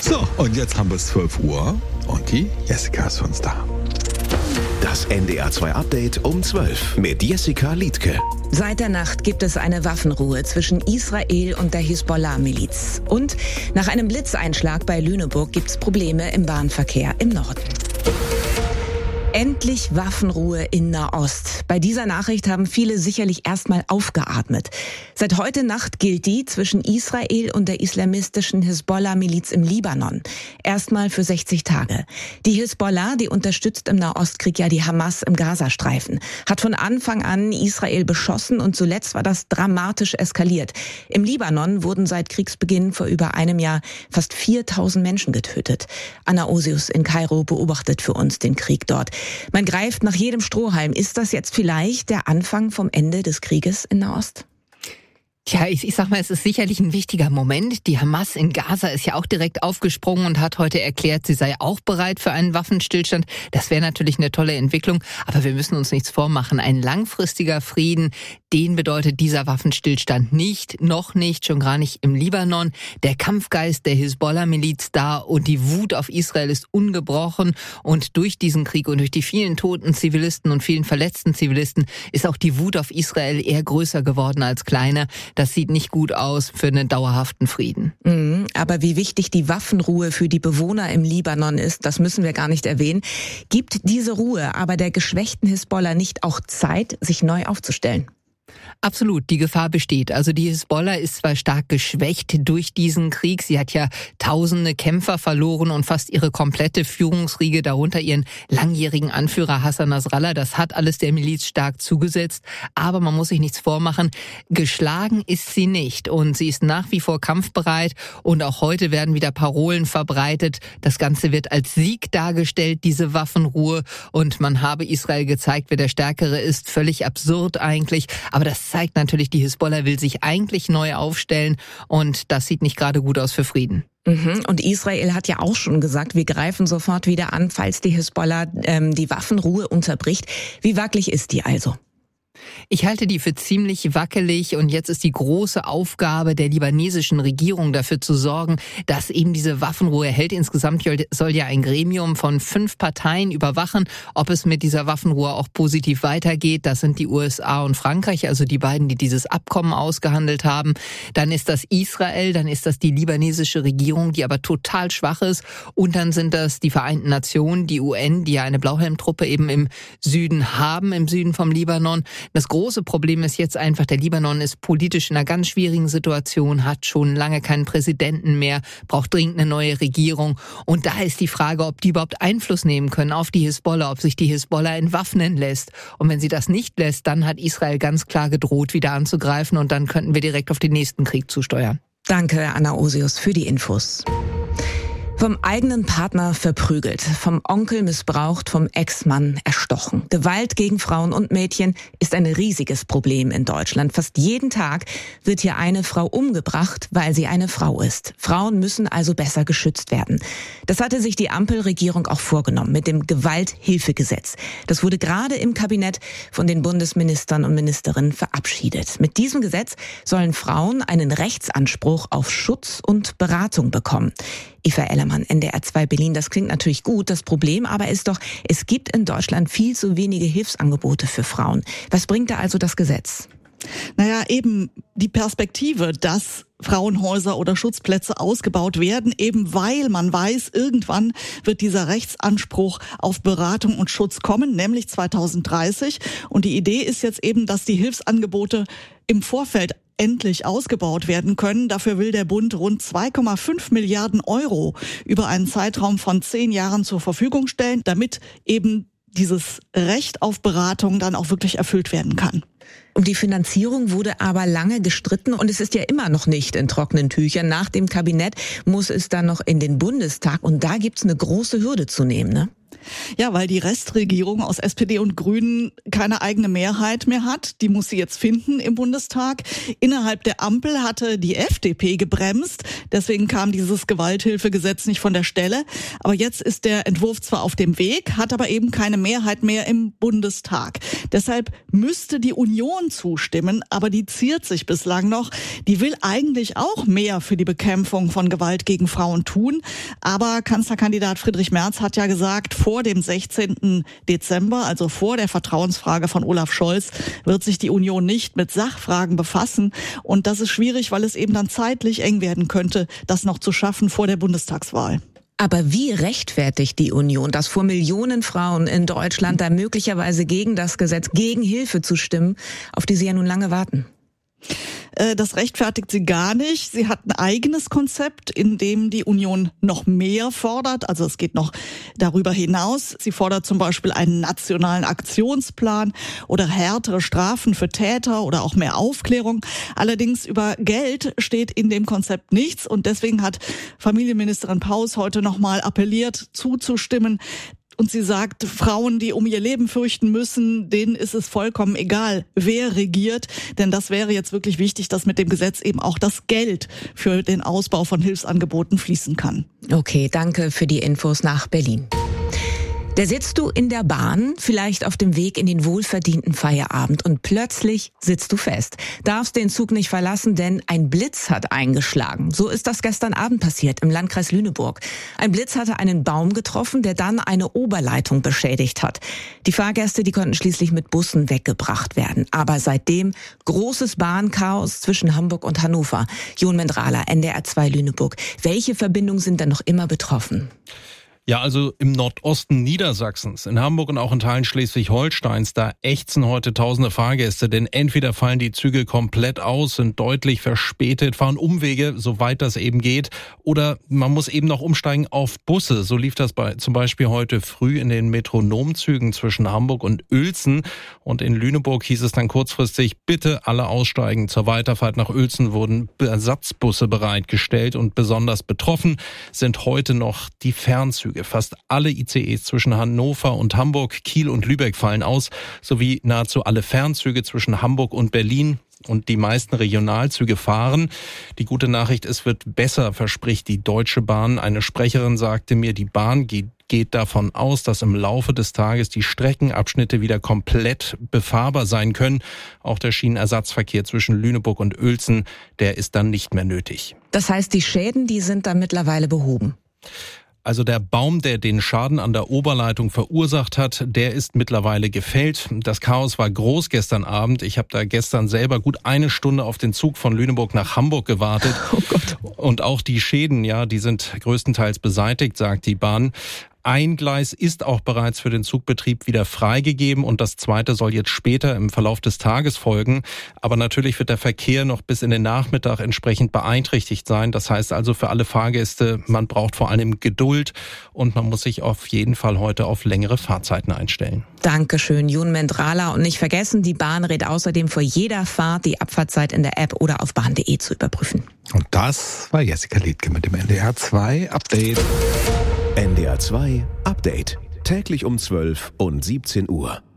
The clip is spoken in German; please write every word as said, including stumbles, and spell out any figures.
So, und jetzt haben wir es zwölf Uhr und die Jessica ist für uns da. Das N D R zwei Update um zwölf mit Jessica Liedtke. Seit der Nacht gibt es eine Waffenruhe zwischen Israel und der Hisbollah-Miliz. Und nach einem Blitzeinschlag bei Lüneburg gibt es Probleme im Bahnverkehr im Norden. Endlich Waffenruhe in Nahost. Bei dieser Nachricht haben viele sicherlich erstmal aufgeatmet. Seit heute Nacht gilt die zwischen Israel und der islamistischen Hisbollah-Miliz im Libanon. Erstmal für sechzig Tage. Die Hisbollah, die unterstützt im Nahostkrieg ja die Hamas im Gazastreifen, hat von Anfang an Israel beschossen und zuletzt war das dramatisch eskaliert. Im Libanon wurden seit Kriegsbeginn vor über einem Jahr fast viertausend Menschen getötet. Anna Osius in Kairo beobachtet für uns den Krieg dort. Man greift nach jedem Strohhalm. Ist das jetzt vielleicht der Anfang vom Ende des Krieges in Nahost? Tja, ich, ich sag mal, es ist sicherlich ein wichtiger Moment. Die Hamas in Gaza ist ja auch direkt aufgesprungen und hat heute erklärt, sie sei auch bereit für einen Waffenstillstand. Das wäre natürlich eine tolle Entwicklung, aber wir müssen uns nichts vormachen. Ein langfristiger Frieden, den bedeutet dieser Waffenstillstand nicht, noch nicht, schon gar nicht im Libanon. Der Kampfgeist der Hisbollah-Miliz da und die Wut auf Israel ist ungebrochen. Und durch diesen Krieg und durch die vielen toten Zivilisten und vielen verletzten Zivilisten ist auch die Wut auf Israel eher größer geworden als kleiner. Das sieht nicht gut aus für einen dauerhaften Frieden. Mhm, aber wie wichtig die Waffenruhe für die Bewohner im Libanon ist, das müssen wir gar nicht erwähnen. Gibt diese Ruhe aber der geschwächten Hisbollah nicht auch Zeit, sich neu aufzustellen? Absolut, die Gefahr besteht. Also die Hisbollah ist zwar stark geschwächt durch diesen Krieg. Sie hat ja tausende Kämpfer verloren und fast ihre komplette Führungsriege, darunter ihren langjährigen Anführer Hassan Nasrallah. Das hat alles der Miliz stark zugesetzt. Aber man muss sich nichts vormachen. Geschlagen ist sie nicht. Und sie ist nach wie vor kampfbereit. Und auch heute werden wieder Parolen verbreitet. Das Ganze wird als Sieg dargestellt, diese Waffenruhe. Und man habe Israel gezeigt, wer der Stärkere ist. Völlig absurd eigentlich. Aber das zeigt natürlich, die Hisbollah will sich eigentlich neu aufstellen und das sieht nicht gerade gut aus für Frieden. Mhm. Und Israel hat ja auch schon gesagt, wir greifen sofort wieder an, falls die Hisbollah ähm, die Waffenruhe unterbricht. Wie wackelig ist die also? Ich halte die für ziemlich wackelig und jetzt ist die große Aufgabe der libanesischen Regierung dafür zu sorgen, dass eben diese Waffenruhe hält. Insgesamt soll ja ein Gremium von fünf Parteien überwachen, ob es mit dieser Waffenruhe auch positiv weitergeht. Das sind die U S A und Frankreich, also die beiden, die dieses Abkommen ausgehandelt haben. Dann ist das Israel, dann ist das die libanesische Regierung, die aber total schwach ist. Und dann sind das die Vereinten Nationen, die U N, die ja eine Blauhelmtruppe eben im Süden haben, im Süden vom Libanon. Das große Problem ist jetzt einfach, der Libanon ist politisch in einer ganz schwierigen Situation, hat schon lange keinen Präsidenten mehr, braucht dringend eine neue Regierung. Und da ist die Frage, ob die überhaupt Einfluss nehmen können auf die Hisbollah, ob sich die Hisbollah entwaffnen lässt. Und wenn sie das nicht lässt, dann hat Israel ganz klar gedroht, wieder anzugreifen und dann könnten wir direkt auf den nächsten Krieg zusteuern. Danke, Anna Osius, für die Infos. Vom eigenen Partner verprügelt, vom Onkel missbraucht, vom Ex-Mann erstochen. Gewalt gegen Frauen und Mädchen ist ein riesiges Problem in Deutschland. Fast jeden Tag wird hier eine Frau umgebracht, weil sie eine Frau ist. Frauen müssen also besser geschützt werden. Das hatte sich die Ampelregierung auch vorgenommen mit dem Gewalthilfegesetz. Das wurde gerade im Kabinett von den Bundesministern und Ministerinnen verabschiedet. Mit diesem Gesetz sollen Frauen einen Rechtsanspruch auf Schutz und Beratung bekommen. Eva Ellermann, N D R zwei Berlin. Das klingt natürlich gut. Das Problem aber ist doch, es gibt in Deutschland viel zu wenige Hilfsangebote für Frauen. Was bringt da also das Gesetz? Naja, eben die Perspektive, dass Frauenhäuser oder Schutzplätze ausgebaut werden, eben weil man weiß, irgendwann wird dieser Rechtsanspruch auf Beratung und Schutz kommen, nämlich zweitausenddreißig. Und die Idee ist jetzt eben, dass die Hilfsangebote im Vorfeld endlich ausgebaut werden können. Dafür will der Bund rund zwei Komma fünf Milliarden Euro über einen Zeitraum von zehn Jahren zur Verfügung stellen, damit eben dieses Recht auf Beratung dann auch wirklich erfüllt werden kann. Um die Finanzierung wurde aber lange gestritten und es ist ja immer noch nicht in trockenen Tüchern. Nach dem Kabinett muss es dann noch in den Bundestag und da gibt's eine große Hürde zu nehmen, ne? Ja, weil die Restregierung aus S P D und Grünen keine eigene Mehrheit mehr hat. Die muss sie jetzt finden im Bundestag. Innerhalb der Ampel hatte die F D P gebremst. Deswegen kam dieses Gewalthilfegesetz nicht von der Stelle. Aber jetzt ist der Entwurf zwar auf dem Weg, hat aber eben keine Mehrheit mehr im Bundestag. Deshalb müsste die Union zustimmen, aber die ziert sich bislang noch. Die will eigentlich auch mehr für die Bekämpfung von Gewalt gegen Frauen tun. Aber Kanzlerkandidat Friedrich Merz hat ja gesagt, vor dem sechzehnten Dezember, also vor der Vertrauensfrage von Olaf Scholz, wird sich die Union nicht mit Sachfragen befassen. Und das ist schwierig, weil es eben dann zeitlich eng werden könnte, das noch zu schaffen vor der Bundestagswahl. Aber wie rechtfertigt die Union, dass vor Millionen Frauen in Deutschland da möglicherweise gegen das Gesetz, gegen Hilfe zu stimmen, auf die sie ja nun lange warten? Das rechtfertigt sie gar nicht. Sie hat ein eigenes Konzept, in dem die Union noch mehr fordert. Also es geht noch darüber hinaus. Sie fordert zum Beispiel einen nationalen Aktionsplan oder härtere Strafen für Täter oder auch mehr Aufklärung. Allerdings über Geld steht in dem Konzept nichts. Und deswegen hat Familienministerin Paus heute nochmal appelliert, zuzustimmen. Und sie sagt, Frauen, die um ihr Leben fürchten müssen, denen ist es vollkommen egal, wer regiert. Denn das wäre jetzt wirklich wichtig, dass mit dem Gesetz eben auch das Geld für den Ausbau von Hilfsangeboten fließen kann. Okay, danke für die Infos nach Berlin. Da sitzt du in der Bahn, vielleicht auf dem Weg in den wohlverdienten Feierabend und plötzlich sitzt du fest. Darfst den Zug nicht verlassen, denn ein Blitz hat eingeschlagen. So ist das gestern Abend passiert im Landkreis Lüneburg. Ein Blitz hatte einen Baum getroffen, der dann eine Oberleitung beschädigt hat. Die Fahrgäste, die konnten schließlich mit Bussen weggebracht werden. Aber seitdem großes Bahnchaos zwischen Hamburg und Hannover. Jon Mendrala, N D R zwei Lüneburg. Welche Verbindungen sind denn noch immer betroffen? Ja, also im Nordosten Niedersachsens, in Hamburg und auch in Teilen Schleswig-Holsteins, da ächzen heute tausende Fahrgäste, denn entweder fallen die Züge komplett aus, sind deutlich verspätet, fahren Umwege, soweit das eben geht, oder man muss eben noch umsteigen auf Busse. So lief das bei, zum Beispiel heute früh in den Metronomzügen zwischen Hamburg und Uelzen, und in Lüneburg hieß es dann kurzfristig, bitte alle aussteigen. Zur Weiterfahrt nach Uelzen wurden Ersatzbusse bereitgestellt, und besonders betroffen sind heute noch die Fernzüge. Fast alle I C Es zwischen Hannover und Hamburg, Kiel und Lübeck fallen aus, sowie nahezu alle Fernzüge zwischen Hamburg und Berlin. Und die meisten Regionalzüge fahren. Die gute Nachricht, es wird besser, verspricht die Deutsche Bahn. Eine Sprecherin sagte mir, die Bahn geht, geht davon aus, dass im Laufe des Tages die Streckenabschnitte wieder komplett befahrbar sein können. Auch der Schienenersatzverkehr zwischen Lüneburg und Uelzen, der ist dann nicht mehr nötig. Das heißt, die Schäden, die sind dann mittlerweile behoben? Also der Baum, der den Schaden an der Oberleitung verursacht hat, der ist mittlerweile gefällt. Das Chaos war groß gestern Abend. Ich habe da gestern selber gut eine Stunde auf den Zug von Lüneburg nach Hamburg gewartet. Oh Gott. Und auch die Schäden, ja, die sind größtenteils beseitigt, sagt die Bahn. Ein Gleis ist auch bereits für den Zugbetrieb wieder freigegeben, und das zweite soll jetzt später im Verlauf des Tages folgen. Aber natürlich wird der Verkehr noch bis in den Nachmittag entsprechend beeinträchtigt sein. Das heißt also für alle Fahrgäste, man braucht vor allem Geduld, und man muss sich auf jeden Fall heute auf längere Fahrzeiten einstellen. Dankeschön, Jon Mendrala. Und nicht vergessen, die Bahn rät außerdem vor jeder Fahrt die Abfahrtzeit in der App oder auf bahn punkt de zu überprüfen. Und das war Jessica Liedtke mit dem N D R zwei Update. N D R zwei Update. Täglich um zwölf und siebzehn Uhr.